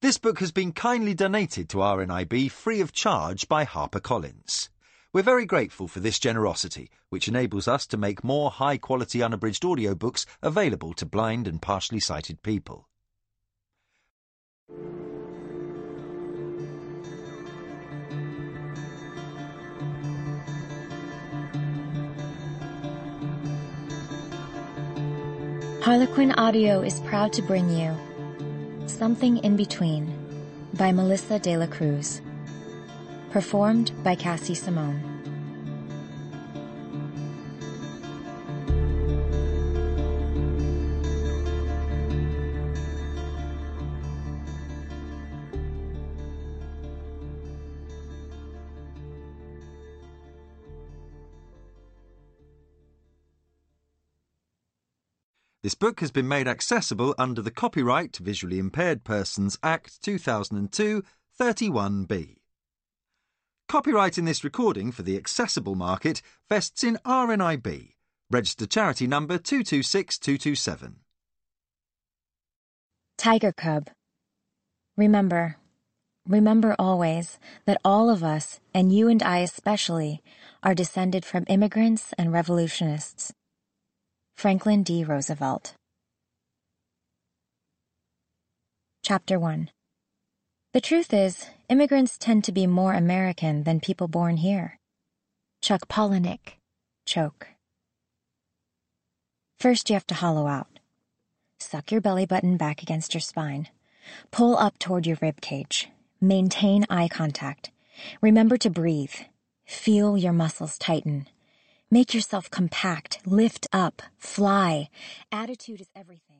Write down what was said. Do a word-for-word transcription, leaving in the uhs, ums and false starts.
This book has been kindly donated to R N I B free of charge by HarperCollins. We're very grateful for this generosity, which enables us to make more high-quality unabridged audiobooks available to blind and partially sighted people. Harlequin Audio is proud to bring you Something in Between by Melissa De La Cruz, performed by Cassie Simone. This book has been made accessible under the Copyright Visually Impaired Persons Act two thousand two, thirty-one B. Copyright in this recording for the accessible market vests in R N I B, registered charity number two two six two two seven. Tiger Cub. Remember, remember always that all of us, and you and I especially, are descended from immigrants and revolutionists. Franklin D. Roosevelt. Chapter one. The truth is, immigrants tend to be more American than people born here. Chuck Palahniuk. Choke. First, you have to hollow out. Suck your belly button back against your spine. Pull up toward your rib cage. Maintain eye contact. Remember to breathe. Feel your muscles tighten. Make yourself compact, lift up, fly. Attitude is everything.